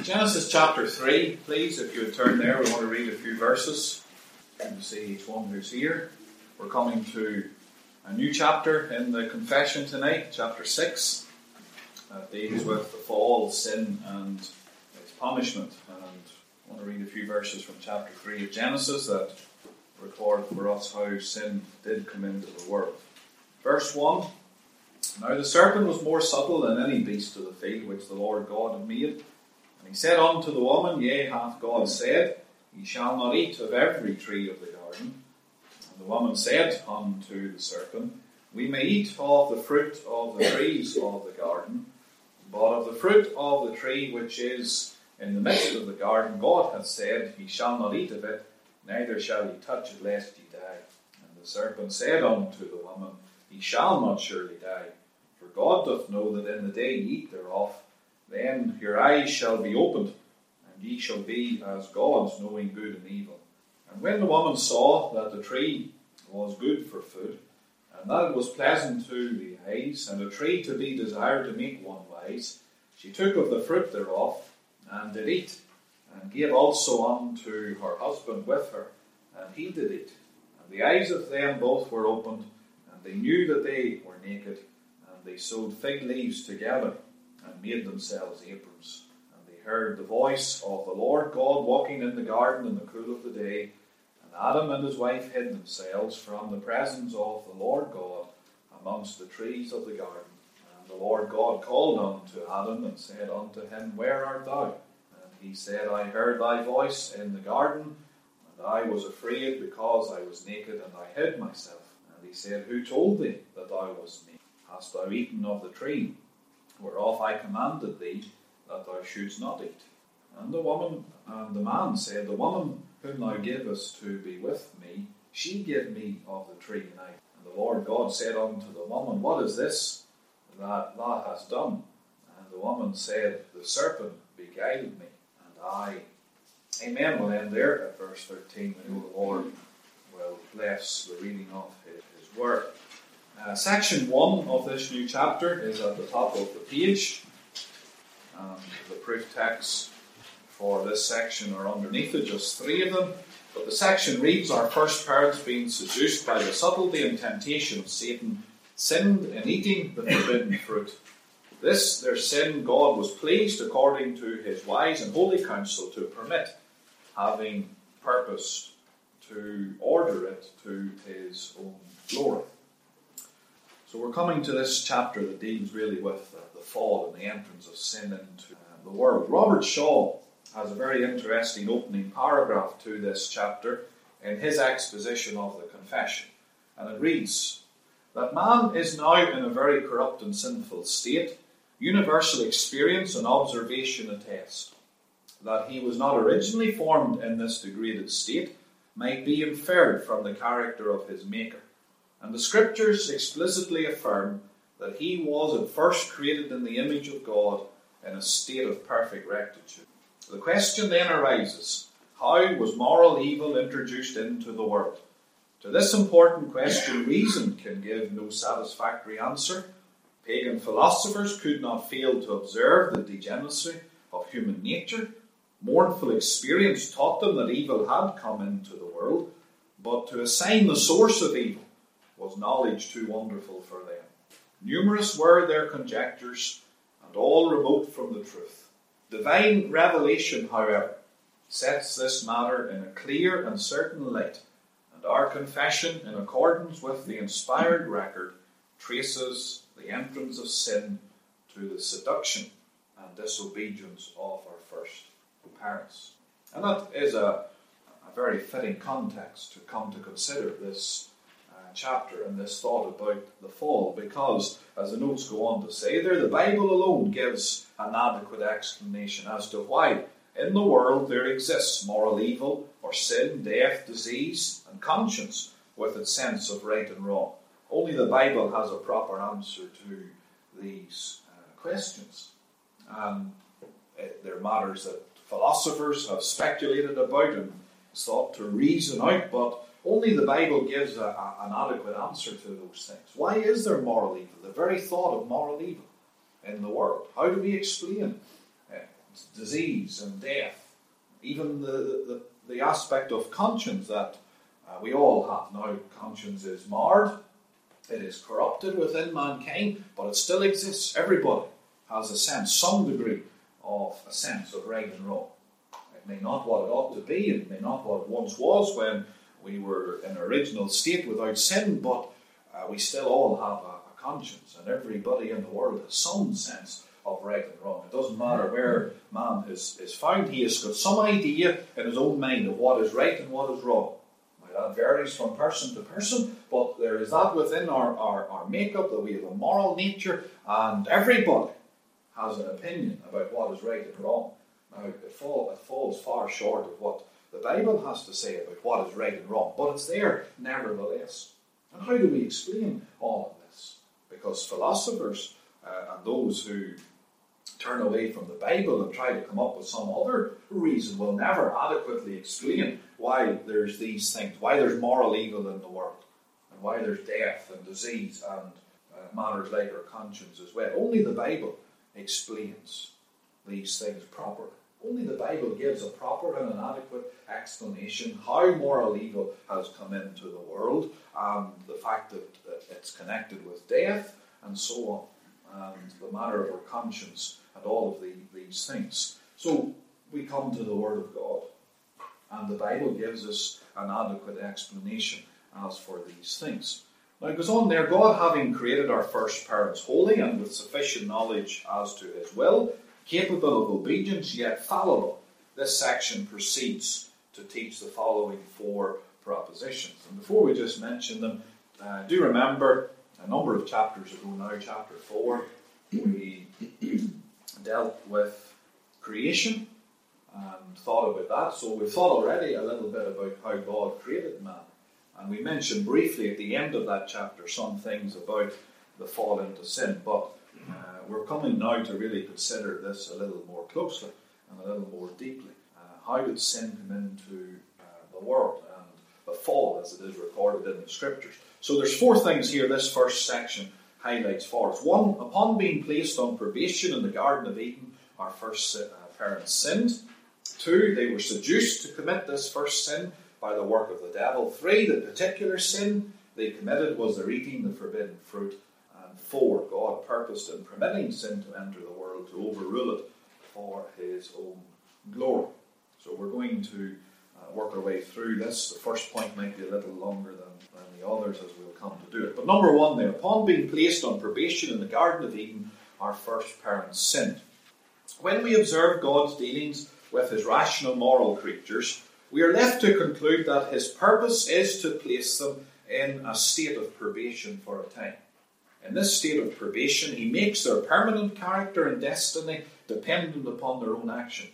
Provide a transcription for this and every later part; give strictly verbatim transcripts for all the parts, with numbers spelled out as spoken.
Genesis chapter three, please, if you would turn there. We want to read a few verses. And to see each one who's here. We're coming to a new chapter in the confession tonight, chapter six. That deals with the fall, sin, and its punishment. And I want to read a few verses from chapter three of Genesis that record for us how sin did come into the world. Verse one. Now the serpent was more subtle than any beast of the field which the Lord God had made. And he said unto the woman, Yea, hath God said, Ye shall not eat of every tree of the garden. And the woman said unto the serpent, We may eat of the fruit of the trees of the garden, but of the fruit of the tree which is in the midst of the garden, God hath said, Ye shall not eat of it, neither shall ye touch it, lest ye die. And the serpent said unto the woman, Ye shall not surely die, for God doth know that in the day ye eat thereof, then your eyes shall be opened, and ye shall be as gods, knowing good and evil. And when the woman saw that the tree was good for food, and that it was pleasant to the eyes, and a tree to be desired to make one wise, she took of the fruit thereof, and did eat, and gave also unto her husband with her, and he did eat. And the eyes of them both were opened, and they knew that they were naked, and they sewed fig leaves together, and made themselves aprons. And they heard the voice of the Lord God walking in the garden in the cool of the day. And Adam and his wife hid themselves from the presence of the Lord God amongst the trees of the garden. And the Lord God called unto Adam and said unto him, Where art thou? And he said, I heard thy voice in the garden, and I was afraid because I was naked, and I hid myself. And he said, Who told thee that thou wast naked? Hast thou eaten of the tree whereof I commanded thee that thou shouldst not eat? And the woman and the man said, The woman whom thou gavest to be with me, she gave me of the tree, and I. And the Lord God said unto the woman, What is this that thou hast done? And the woman said, The serpent beguiled me, and I. Amen. We'll end there at verse thirteen. We know the Lord will bless the reading of his, his word. Uh, section one of this new chapter is at the top of the page. Um, the proof texts for this section are underneath it, just three of them. But the section reads, Our first parents, being seduced by the subtlety and temptation of Satan, sinned in eating the forbidden fruit. This, their sin, God was pleased, according to his wise and holy counsel, to permit, having purposed to order it to his own glory. So we're coming to this chapter that deals really with uh, the fall and the entrance of sin into uh, the world. Robert Shaw has a very interesting opening paragraph to this chapter in his exposition of the confession. And it reads, That man is now in a very corrupt and sinful state, universal experience and observation attest. That he was not originally formed in this degraded state might be inferred from the character of his Maker. And the Scriptures explicitly affirm that he was at first created in the image of God in a state of perfect rectitude. The question then arises, how was moral evil introduced into the world? To this important question, reason can give no satisfactory answer. Pagan philosophers could not fail to observe the degeneracy of human nature. Mournful experience taught them that evil had come into the world, but to assign the source of evil was knowledge too wonderful for them. Numerous were their conjectures, and all remote from the truth. Divine revelation, however, sets this matter in a clear and certain light, and our confession, in accordance with the inspired record, traces the entrance of sin to the seduction and disobedience of our first parents. And that is a, a very fitting context to come to consider this chapter and this thought about the fall, because, as the notes go on to say there, the Bible alone gives an adequate explanation as to why in the world there exists moral evil or sin, death, disease, and conscience with its sense of right and wrong. Only the Bible has a proper answer to these uh, questions. And it, they're matters that philosophers have speculated about and sought to reason out, but only the Bible gives a, a, an adequate answer to those things. Why is there moral evil? The very thought of moral evil in the world. How do we explain uh, disease and death, even the, the, the aspect of conscience that uh, we all have. Now, conscience is marred, it is corrupted within mankind, but it still exists. Everybody has a sense, some degree of a sense of right and wrong. It may not what it ought to be, it may not what it once was when we were in an original state without sin, but uh, we still all have a, a conscience, and everybody in the world has some sense of right and wrong. It doesn't matter where man is, is found, he has got some idea in his own mind of what is right and what is wrong. Now, that varies from person to person, but there is that within our, our, our makeup, that we have a moral nature, and everybody has an opinion about what is right and wrong. Now, it, fall, it falls far short of what the Bible has to say about what is right and wrong, but it's there nevertheless. And how do we explain all of this? Because philosophers uh, and those who turn away from the Bible and try to come up with some other reason will never adequately explain why there's these things, why there's moral evil in the world, and why there's death and disease and uh, matters like our conscience as well. Only the Bible explains these things properly. Only the Bible gives a proper and an adequate explanation how moral evil has come into the world, and the fact that it's connected with death and so on, and the matter of our conscience and all of the, these things. So we come to the Word of God, and the Bible gives us an adequate explanation as for these things. Now it goes on there, God having created our first parents holy and with sufficient knowledge as to his will, capable of obedience yet fallible. This section proceeds to teach the following four propositions. And before we just mention them, uh, do remember a number of chapters ago now, chapter four, we dealt with creation and thought about that. So we've thought already a little bit about how God created man. And we mentioned briefly at the end of that chapter some things about the fall into sin. But uh, we're coming now to really consider this a little more closely and a little more deeply. Uh, how did sin come into uh, the world and the fall as it is recorded in the Scriptures? So there's four things here this first section highlights for us. One, upon being placed on probation in the Garden of Eden, our first uh, parents sinned. Two, they were seduced to commit this first sin by the work of the devil. Three, the particular sin they committed was their eating the forbidden fruit. And four, God purposed in permitting sin to enter the world to overrule it for his own glory. So we're going to uh, work our way through this. The first point might be a little longer than, than the others as we'll come to do it. But number one there, upon being placed on probation in the Garden of Eden, our first parents sinned. When we observe God's dealings with his rational moral creatures, we are left to conclude that his purpose is to place them in a state of probation for a time. In this state of probation, he makes their permanent character and destiny dependent upon their own action.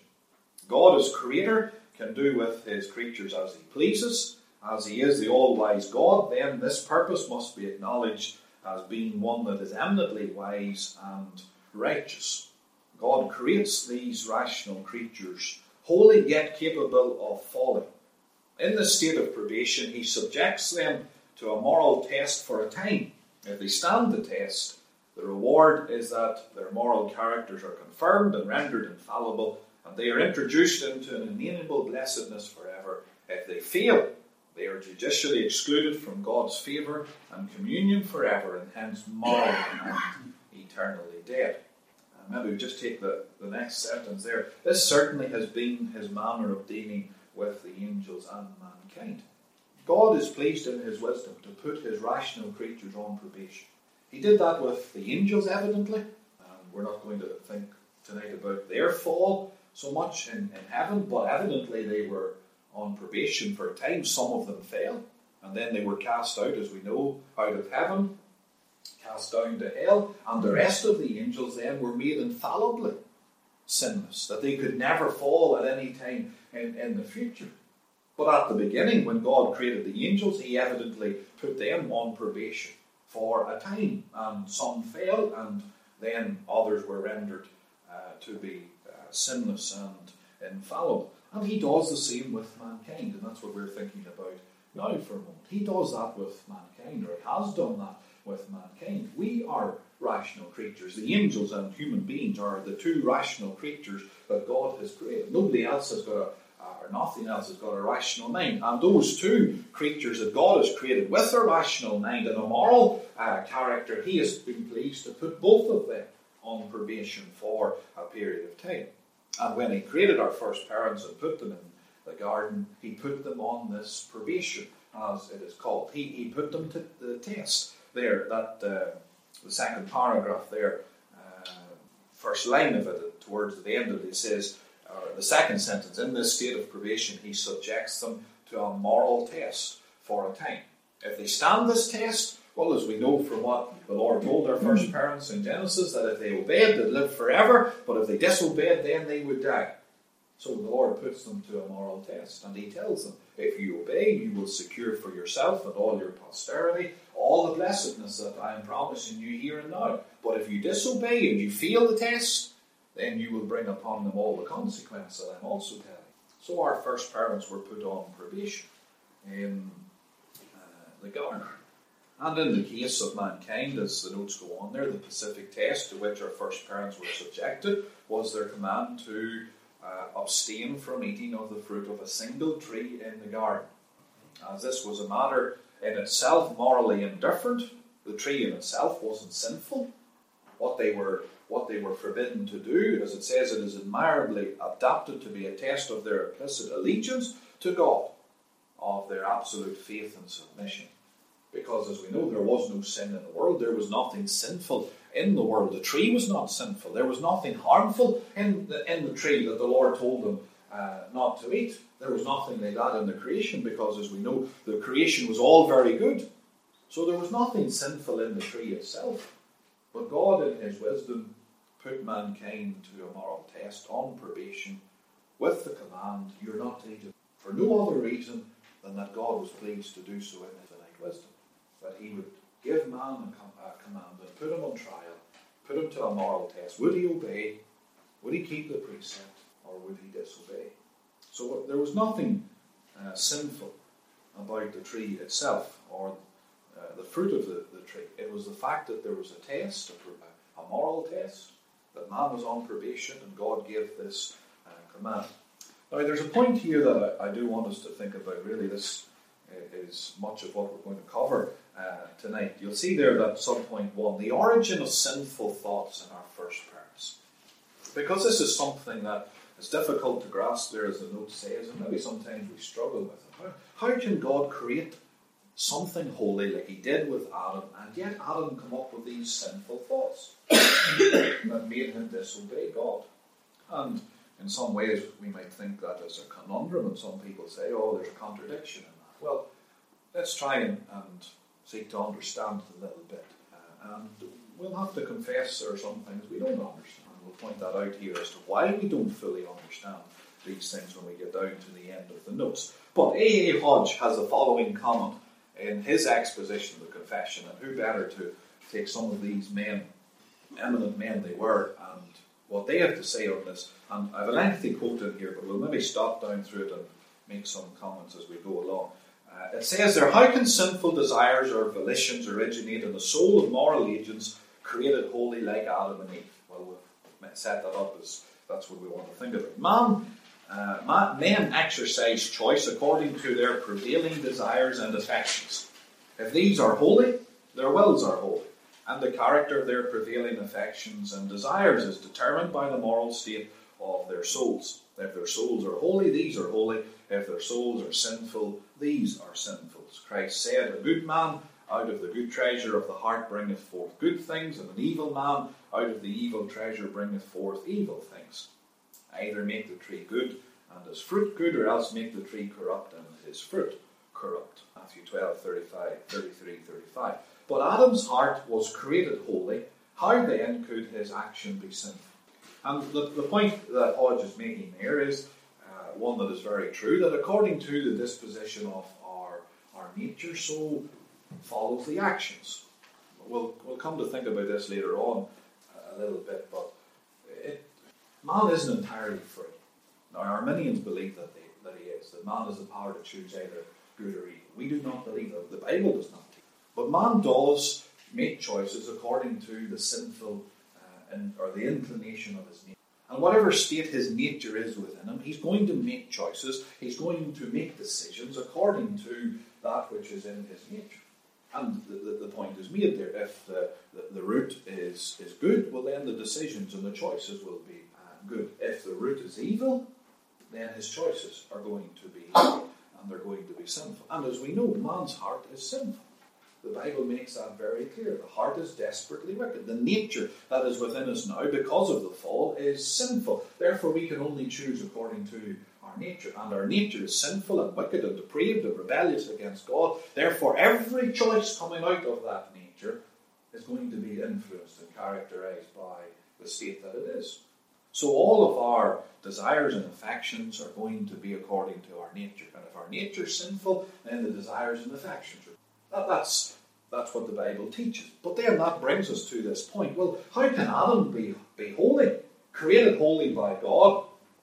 God as creator can do with his creatures as he pleases. As he is the all-wise God, then this purpose must be acknowledged as being one that is eminently wise and righteous. God creates these rational creatures holy yet capable of falling. In this state of probation, he subjects them to a moral test for a time. If they stand the test, the reward is that their moral characters are confirmed and rendered infallible, and they are introduced into an inalienable blessedness forever. If they fail, they are judicially excluded from God's favour and communion forever, and hence morally and eternally dead. Maybe we just take the, the next sentence there. This certainly has been his manner of dealing with the angels and mankind. God is pleased in his wisdom to put his rational creatures on probation. He did that with the angels, evidently. And we're not going to think tonight about their fall so much in, in heaven, but evidently they were on probation for a time. Some of them fell, and then they were cast out, as we know, out of heaven, cast down to hell, and the rest of the angels then were made infallibly sinless, that they could never fall at any time in, in the future. But at the beginning, when God created the angels, he evidently put them on probation for a time, and some fell, and then others were rendered uh, to be uh, sinless and infallible. And he does the same with mankind, and that's what we're thinking about now for a moment. He does that with mankind, or he has done that with mankind. We are rational creatures. The angels and human beings are the two rational creatures that God has created. Nobody else has got a, or nothing else has got a rational mind. And those two creatures that God has created with a rational mind and a moral uh, character, he has been pleased to put both of them on probation for a period of time. And when he created our first parents and put them in the garden, he put them on this probation, as it is called. He, he put them to the test. There, that uh, the second paragraph there, uh, first line of it, towards the end of it, it says, or the second sentence, in this state of probation, he subjects them to a moral test for a time. If they stand this test, well, as we know from what the Lord told our first parents in Genesis, that if they obeyed, they'd live forever, but if they disobeyed, then they would die. So the Lord puts them to a moral test, and he tells them, if you obey, you will secure for yourself and all your posterity all the blessedness that I am promising you here and now. But if you disobey and you fail the test, then you will bring upon them all the consequence that I'm also telling you. So our first parents were put on probation in uh, the garden. And in the case of mankind, as the notes go on there, the Pacific test to which our first parents were subjected was their command to uh, abstain from eating of the fruit of a single tree in the garden. As this was a matter in itself morally indifferent, the tree in itself wasn't sinful. What they were what they were forbidden to do, as it says, it is admirably adapted to be a test of their implicit allegiance to God, of their absolute faith and submission. Because, as we know, there was no sin in the world. There was nothing sinful in the world. The tree was not sinful. There was nothing harmful in the, in the tree that the Lord told them uh, not to eat. There was nothing like that in the creation, because, as we know, the creation was all very good. So there was nothing sinful in the tree itself. But God, in his wisdom, put mankind to a moral test on probation with the command, you're not to eat it, for no other reason than that God was pleased to do so in his infinite wisdom. That he would give man a, com- a command and put him on trial, put him to a moral test. Would he obey? Would he keep the precept? Or would he disobey? So there was nothing uh, sinful about the tree itself, or uh, the fruit of the, the tree. It was the fact that there was a test, a, a moral test, that man was on probation, and God gave this uh, command. Now, there's a point here that I, I do want us to think about. Really, this is much of what we're going to cover uh, tonight. You'll see there that sub-point one, the origin of sinful thoughts in our first parents. Because this is something that is difficult to grasp there, as the note says, and maybe sometimes we struggle with it. How, how can God create something holy like he did with Adam, and yet Adam come up with these sinful thoughts that made him disobey God? And in some ways we might think that is a conundrum, and some people say, oh, there's a contradiction in that. Well, let's try and, and seek to understand it a little bit. Uh, and we'll have to confess there are some things we don't understand. We'll point that out here as to why we don't fully understand these things when we get down to the end of the notes. But A A Hodge has the following comment in his exposition of the confession, and who better to take some of these men, eminent men they were, and what they have to say on this. And I have a lengthy quote in here, but we'll maybe stop down through it and make some comments as we go along. Uh, it says there, how can sinful desires or volitions originate in the soul of moral agents created holy like Adam and Eve? Well, we've set that up as that's what we want to think of it. Man, uh, man, men exercise choice according to their prevailing desires and affections. If these are holy, their wills are holy, and the character of their prevailing affections and desires is determined by the moral state of their souls. If their souls are holy, these are holy. If their souls are sinful, these are sinful. As Christ said, a good man out of the good treasure of the heart bringeth forth good things, and an evil man out of the evil treasure bringeth forth evil things. Either make the tree good and his fruit good, or else make the tree corrupt and his fruit corrupt. Matthew twelve, thirty-five, thirty-three, thirty-five. But Adam's heart was created holy. How then could his action be sinful? And the, the point that Hodge is making there is uh, one that is very true, that according to the disposition of our, our nature, so follows the actions. We'll, we'll come to think about this later on uh, a little bit, but it, man isn't entirely free. Now, Arminians believe that, they, that he is, that man has the power to choose either good or evil. We do not believe that. The Bible does not teach. But man does make choices according to the sinful uh, in, or the inclination of his nature. And whatever state his nature is within him, he's going to make choices, he's going to make decisions according to that which is in his nature. And the, the, the point is made there. If the, the, the root is, is good, well then the decisions and the choices will be uh, good. If the root is evil, then his choices are going to be evil, and they're going to be sinful. And as we know, man's heart is sinful. The Bible makes that very clear. The heart is desperately wicked. The nature that is within us now, because of the fall, is sinful. Therefore, we can only choose according to our nature. And our nature is sinful and wicked and depraved and rebellious against God. Therefore, every choice coming out of that nature is going to be influenced and characterized by the state that it is. So all of our desires and affections are going to be according to our nature. And if our nature is sinful, then the desires and affections are. That, that's, that's what the Bible teaches. But then that brings us to this point. Well, how can Adam be, be holy? Created holy by God.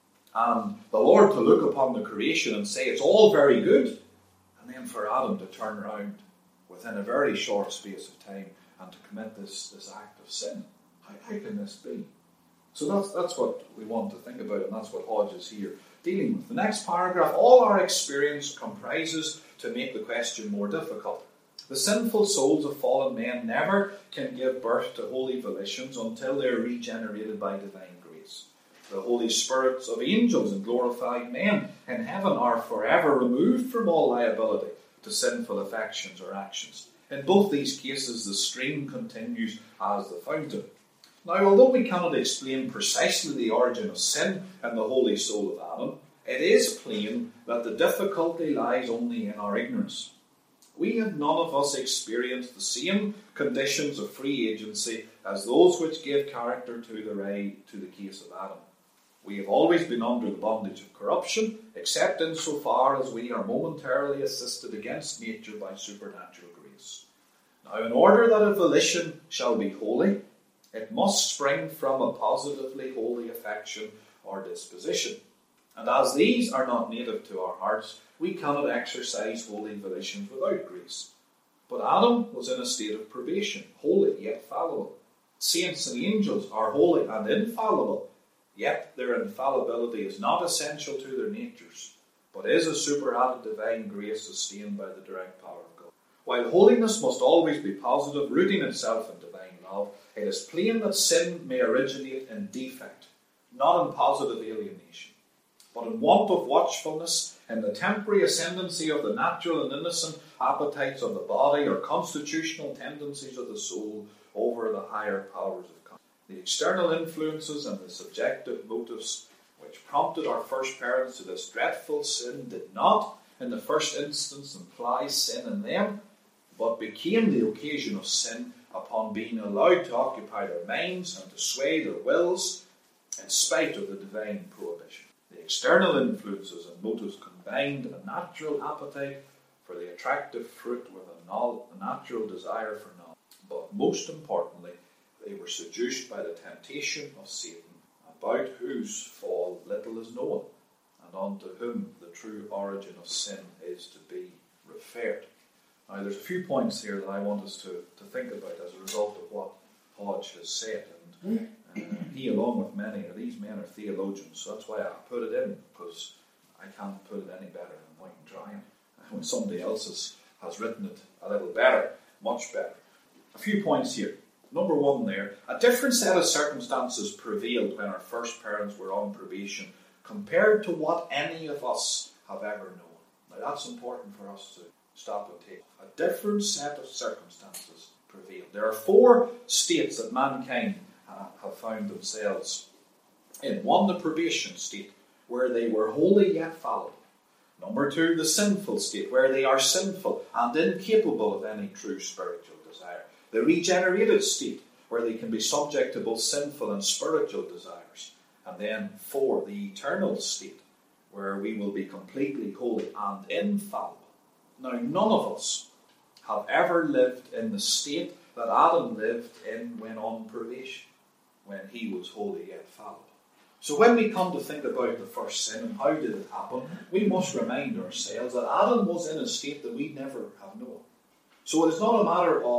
And the Lord to look upon the creation and say it's all very good. And then for Adam to turn around within a very short space of time and to commit this, this act of sin. How, how can this be? So that's, that's what we want to think about, and that's what Hodge is here dealing with. The next paragraph, all our experience comprises to make the question more difficult. The sinful souls of fallen men never can give birth to holy volitions until they are regenerated by divine grace. The Holy Spirits of angels and glorified men in heaven are forever removed from all liability to sinful affections or actions. In both these cases, the stream continues as the fountain. Now, although we cannot explain precisely the origin of sin in the holy soul of Adam, it is plain that the difficulty lies only in our ignorance. We have none of us experienced the same conditions of free agency as those which gave character to the ray to the case of Adam. We have always been under the bondage of corruption, except insofar as we are momentarily assisted against nature by supernatural grace. Now, in order that a volition shall be holy, it must spring from a positively holy affection or disposition. And as these are not native to our hearts, we cannot exercise holy volitions without grace. But Adam was in a state of probation, holy yet fallible. Saints and angels are holy and infallible, yet their infallibility is not essential to their natures, but is a superadded divine grace sustained by the direct power of God. While holiness must always be positive, rooting itself in divine love, it is plain that sin may originate in defect, not in positive alienation, but in want of watchfulness, in the temporary ascendancy of the natural and innocent appetites of the body or constitutional tendencies of the soul over the higher powers of conscience. The external influences and the subjective motives which prompted our first parents to this dreadful sin did not, in the first instance, imply sin in them, but became the occasion of sin upon being allowed to occupy their minds and to sway their wills in spite of the divine prohibition. The external influences and motives combined a natural appetite for the attractive fruit with a, no- a natural desire for knowledge. But most importantly, they were seduced by the temptation of Satan, about whose fall little is known, and unto whom the true origin of sin is to be referred. Now, there's a few points here that I want us to, to think about as a result of what Hodge has said. And uh, he, along with many of these men, are theologians, so that's why I put it in, because I can't put it any better than point and trying. When somebody else has, has written it a little better, much better. A few points here. Number one there, a different set of circumstances prevailed when our first parents were on probation compared to what any of us have ever known. Now, that's important for us to stop and take. A different set of circumstances prevailed. There are four states that mankind uh, have found themselves in. One, the probation state, where they were holy yet fallible. Number two, the sinful state, where they are sinful and incapable of any true spiritual desire. The regenerated state, where they can be subject to both sinful and spiritual desires. And then four, the eternal state, where we will be completely holy and infallible. Now, none of us have ever lived in the state that Adam lived in when on probation, when he was holy yet fallible. So when we come to think about the first sin and how did it happen, we must remind ourselves that Adam was in a state that we never have known. So it is not a matter of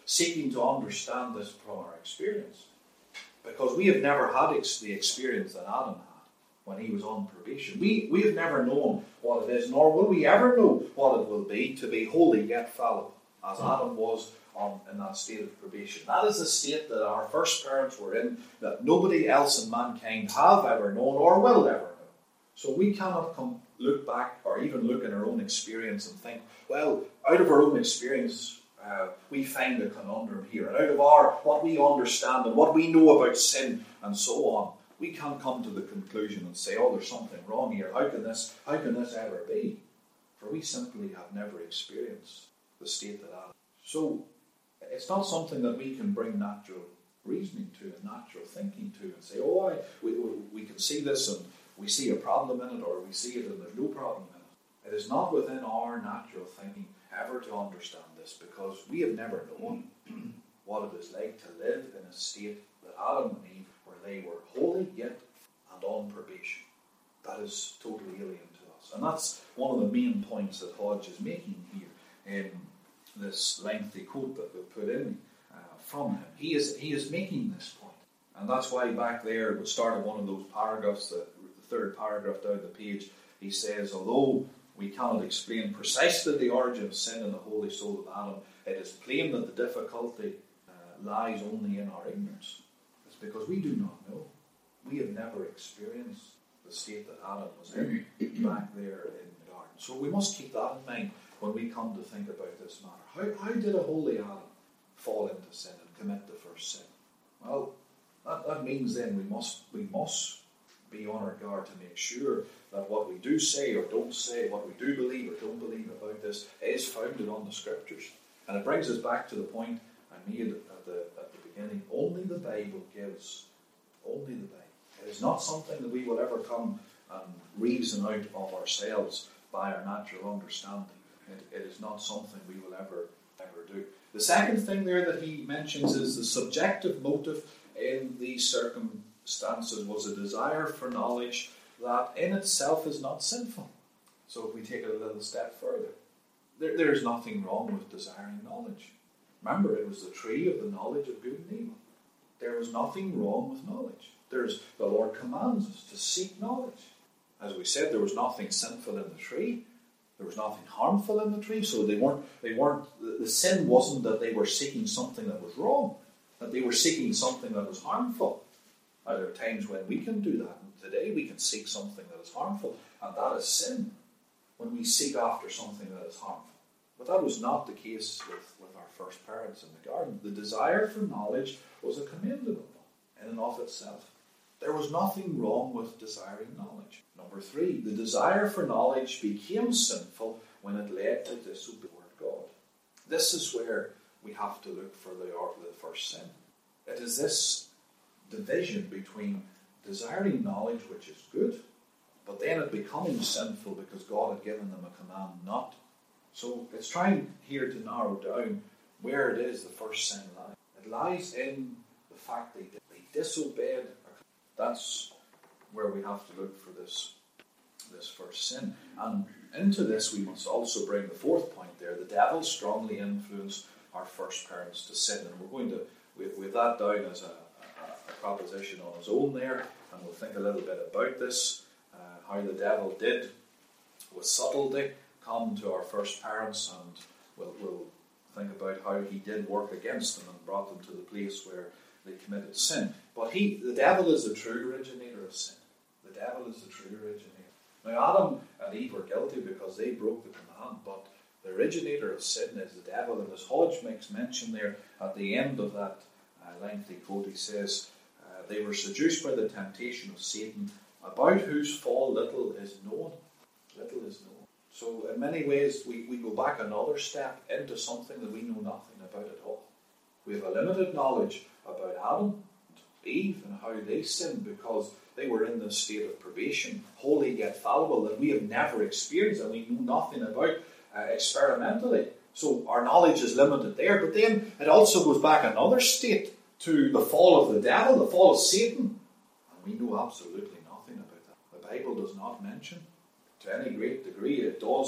seeking to understand this from our experience. Because we have never had ex- the experience that Adam had when he was on probation. We, we have never known what it is, nor will we ever know what it will be to be holy yet fallible, as Adam was on, in that state of probation. That is the state that our first parents were in, that nobody else in mankind have ever known or will ever know. So we cannot come look back or even look in our own experience and think, well, out of our own experience, uh, we find a conundrum here. And out of our what we understand and what we know about sin and so on, we can't come to the conclusion and say, oh, there's something wrong here. How can this, how can this ever be? For we simply have never experienced the state that Adam. So it's not something that we can bring natural reasoning to and natural thinking to and say, oh, I, we, we can see this and we see a problem in it, or we see it and there's no problem in it. It is not within our natural thinking ever to understand this, because we have never known what it is like to live in a state that Adam and Eve, where they were holy yet and on probation. That is totally alien to us. And that's one of the main points that Hodge is making here in this lengthy quote that we put in uh, from him. He is, he is making this point. And that's why back there at the start of one of those paragraphs, the, the third paragraph down the page, he says, although we cannot explain precisely the origin of sin in the holy soul of Adam, it is plain that the difficulty uh, lies only in our ignorance. It's because we do not know. We have never experienced the state that Adam was in back there in the garden. So we must keep that in mind when we come to think about this matter. How, how did a holy Adam fall into sin and commit the first sin? Well, that, that means then we must we must be on our guard to make sure that what we do say or don't say, what we do believe or don't believe about this, is founded on the Scriptures. And it brings us back to the point I made at the, at the beginning. Only the Bible gives. Only the Bible. It is not something that we will ever come and reason out of ourselves by our natural understanding. It, it is not something we will ever, ever do. The second thing there that he mentions is the subjective motive in these circumstances was a desire for knowledge that in itself is not sinful. So if we take it a little step further, there, there is nothing wrong with desiring knowledge. Remember, it was the tree of the knowledge of good and evil. There was nothing wrong with knowledge. There's, the Lord commands us to seek knowledge. As we said, there was nothing sinful in the tree. There was nothing harmful in the tree. So they weren't, they weren't, the, the sin wasn't that they were seeking something that was wrong, that they were seeking something that was harmful. Now, there are times when we can do that. And today we can seek something that is harmful, and that is sin, when we seek after something that is harmful. But that was not the case with, with our first parents in the garden. The desire for knowledge was a commendable one in and of itself. There was nothing wrong with desiring knowledge. Number three, the desire for knowledge became sinful when it led to disobeying God. This is where we have to look for the, the first sin. It is this division between desiring knowledge, which is good, but then it becoming sinful because God had given them a command not to. So it's trying here to narrow down where it is the first sin lies. It lies in the fact they, they disobeyed. That's where we have to look for this, this first sin. And into this we must also bring the fourth point there. The devil strongly influenced our first parents to sin. And we're going to, with, with that down as a, a, a proposition on its own there, and we'll think a little bit about this, uh, how the devil did, with subtlety, come to our first parents, and we'll, we'll think about how he did work against them and brought them to the place where they committed sin. But he, the devil is the true originator of sin. The devil is the true originator. Now Adam and Eve were guilty because they broke the command, but the originator of sin is the devil. And as Hodge makes mention there at the end of that uh, lengthy quote, he says, uh, they were seduced by the temptation of Satan, about whose fall little is known. Little is known. So in many ways we, we go back another step into something that we know nothing about at all. We have a limited knowledge about Adam and Eve and how they sinned because they were in this state of probation, holy yet fallible, that we have never experienced and we know nothing about uh, experimentally. So our knowledge is limited there. But then it also goes back another state to the fall of the devil, the fall of Satan. And we know absolutely nothing about that. The Bible does not mention to any great degree. It does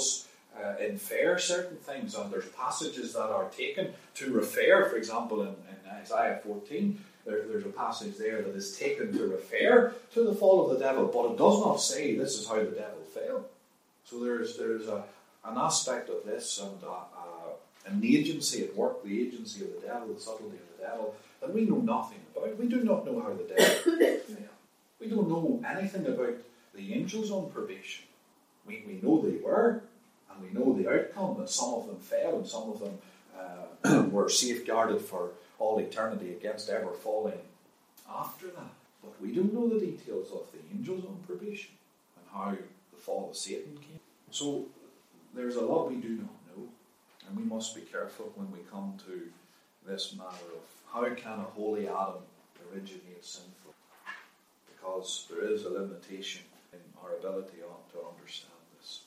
uh, infer certain things, and there's passages that are taken to refer, for example, in, in Isaiah fourteen, there, there's a passage there that is taken to refer to the fall of the devil, but it does not say this is how the devil fell. So there's there's a, an aspect of this, and a, a, an agency at work, the agency of the devil, the subtlety of the devil, that we know nothing about. We do not know how the devil fell. We don't know anything about the angels on probation. We, we know they were, and we know the outcome, that some of them fell and some of them uh, were safeguarded for all eternity against ever falling after that. But we don't know the details of the angels on probation and how the fall of Satan came. So there's a lot we do not know, and we must be careful when we come to this matter of how can a holy Adam originate sinful, because there is a limitation in our ability to understand this.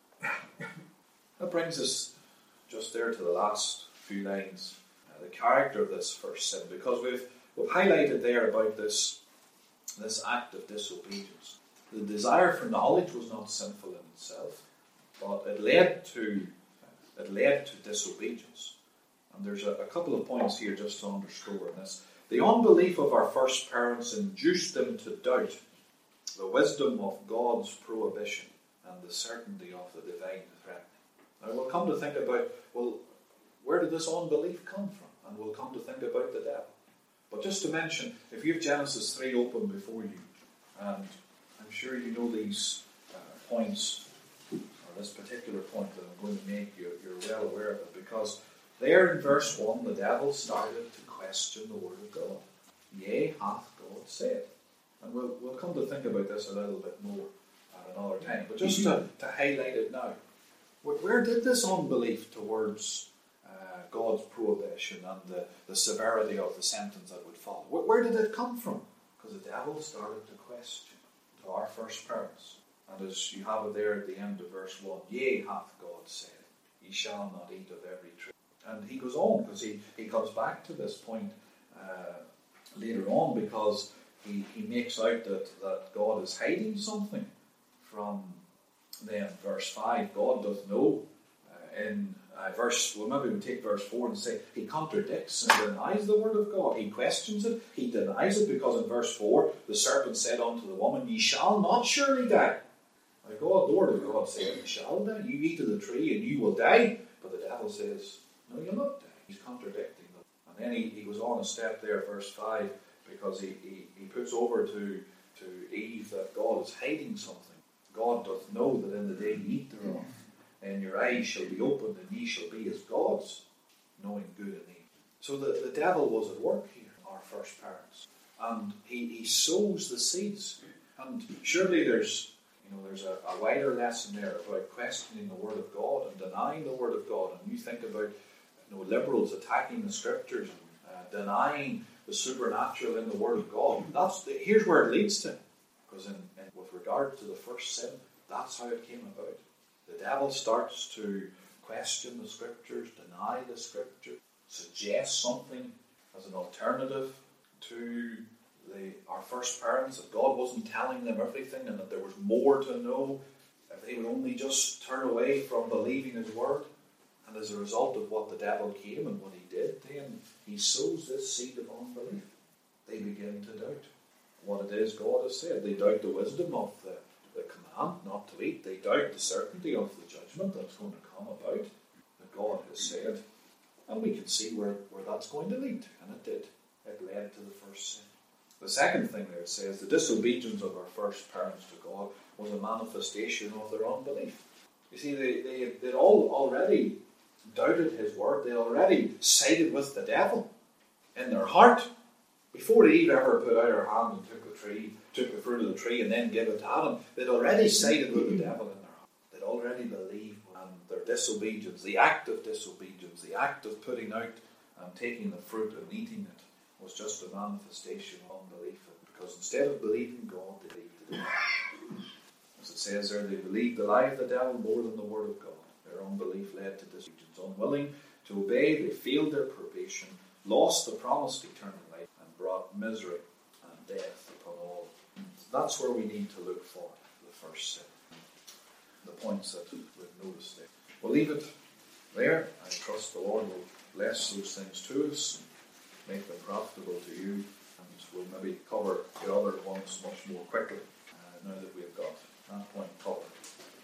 That brings us just there to the last few lines, uh, the character of this first sin, because we've we've highlighted there about this this act of disobedience. The desire for knowledge was not sinful in itself, but it led to it led to disobedience. And there's a, a couple of points here just to underscore this. The unbelief of our first parents induced them to doubt the wisdom of God's prohibition and the certainty of the divine threat. Now we'll come to think about, well, where did this unbelief come from? And we'll come to think about the devil. But just to mention, if you have Genesis three open before you, and I'm sure you know these uh, points, or this particular point that I'm going to make, you're, you're well aware of it, because there in verse one, the devil started to question the word of God. Yea, hath God said. And we'll, we'll come to think about this a little bit more at another time. But just to, to highlight it now, where, where did this unbelief towards uh, God's prohibition and the, the severity of the sentence that would follow, where, where did it come from? Because the devil started to question to our first parents. And as you have it there at the end of verse one, yea, hath God said, ye shall not eat of every tree. And he goes on, because he, he comes back to this point uh, later on, because he, he makes out that, that God is hiding something from them. Verse five, God doth know. Uh, in uh, verse, well, maybe we take verse four and say, he contradicts and denies the word of God. He questions it, he denies it, because in verse four, the serpent said unto the woman, ye shall not surely die. Now God, the word of God said, you shall die. You eat of the tree and you will die. But the devil says, no, you'll not die. He's contradicting them. And then he, he goes on a step there, verse five, because he, he, he puts over to, to Eve that God is hiding something. God doth know that in the day ye eat thereof, and your eyes shall be opened, and ye shall be as gods, knowing good and evil. So the, the devil was at work here, our first parents. And he, he sows the seeds. And surely there's You know, there's a, a wider lesson there about questioning the Word of God and denying the Word of God. And you think about, you know, liberals attacking the Scriptures and uh, denying the supernatural in the Word of God. That's the, here's where it leads to. Because in, in, with regard to the first sin, that's how it came about. The devil starts to question the Scriptures, deny the Scripture, suggest something as an alternative to The, our first parents, that God wasn't telling them everything and that there was more to know, if they would only just turn away from believing His word. And as a result of what the devil came and what he did, then he sows this seed of unbelief. They begin to doubt what it is God has said. They doubt the wisdom of the, the command not to eat. They doubt the certainty of the judgment that's going to come about, that God has said. And we can see where, where that's going to lead. And it did. It led to the first sin. The second thing there it says, the disobedience of our first parents to God was a manifestation of their unbelief. You see, they, they, they'd all already doubted His word. They already sided with the devil in their heart. Before Eve ever put out her hand and took the tree, took the fruit of the tree and then gave it to Adam, they'd already sided with the devil in their heart. They'd already believed, and their disobedience, the act of disobedience, the act of putting out and taking the fruit and eating it, was just a manifestation of unbelief. Because instead of believing God, they believed the devil. As it says there, they believed the lie of the devil more than the word of God. Their unbelief led to disobedience. Unwilling to obey, they failed their probation, lost the promised eternal life, and brought misery and death upon all. That's where we need to look for the first sin. The points that we've noticed there. we'll leave it there. I trust the Lord will bless those things to us, make them profitable to you, and we'll maybe cover the other ones much more quickly uh, now that we've got that point covered.